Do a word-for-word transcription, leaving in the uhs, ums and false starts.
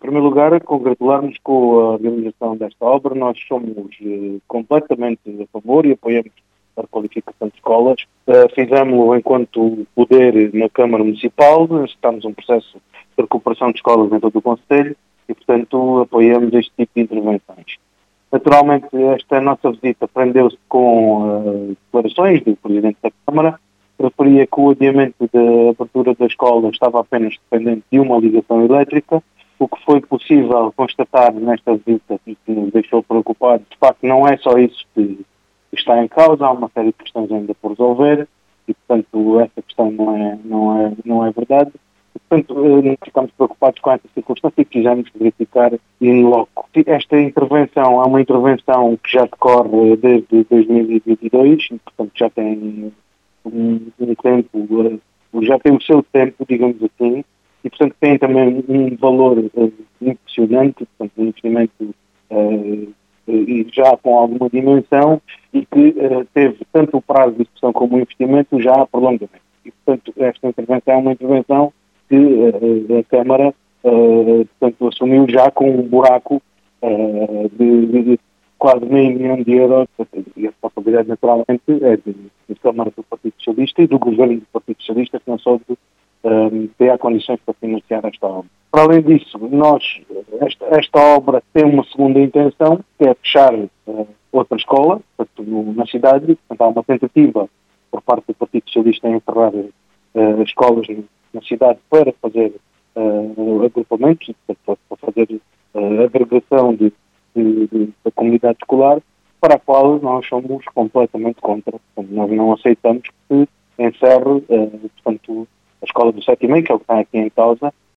primeiro lugar, congratular-nos com a realização desta obra. Nós somos eh, completamente a favor e apoiamos a requalificação de escolas. Uh, Fizemos-lo enquanto poder na Câmara Municipal, estamos num processo de recuperação de escolas em todo o Concelho e, portanto, apoiamos este tipo de intervenções. Naturalmente, esta nossa visita prendeu-se com uh, declarações do Presidente da Câmara, referia que o adiamento da abertura da escola estava apenas dependente de uma ligação elétrica. O que foi possível constatar nesta visita e que nos deixou preocupados, de facto, não é só isso que está em causa, há uma série de questões ainda por resolver e, portanto, essa questão não é, não é, não é verdade. E, portanto, nós ficamos preocupados com essa circunstância e quisemos verificar in loco. Esta intervenção é uma intervenção que já decorre desde dois mil e vinte e dois e, portanto, já tem um, um tempo, já tem o seu tempo, digamos assim, e, portanto, tem também um valor uh, impressionante, portanto, um investimento uh, e já com alguma dimensão e que uh, teve tanto o prazo de execução como o investimento já a prolongamento. E, portanto, esta intervenção é uma intervenção que uh, a Câmara uh, portanto, assumiu já com um buraco uh, de, de, de quase meio milhão de euros, e a responsabilidade naturalmente é da Câmara do Partido Socialista e do Governo do Partido Socialista, que não soube um, ter há condições para financiar esta obra. Para além disso, nós, esta, esta obra tem uma segunda intenção, que é fechar uh, outra escola, portanto, no, na cidade. Portanto, há uma tentativa por parte do Partido Socialista em encerrar uh, escolas na cidade para fazer uh, agrupamentos, para, para fazer uh, agregação de, de, de, da comunidade escolar, para a qual nós somos completamente contra. Portanto, nós não aceitamos que encerre uh, portanto, a escola do sétimo, que é o que está aqui em causa,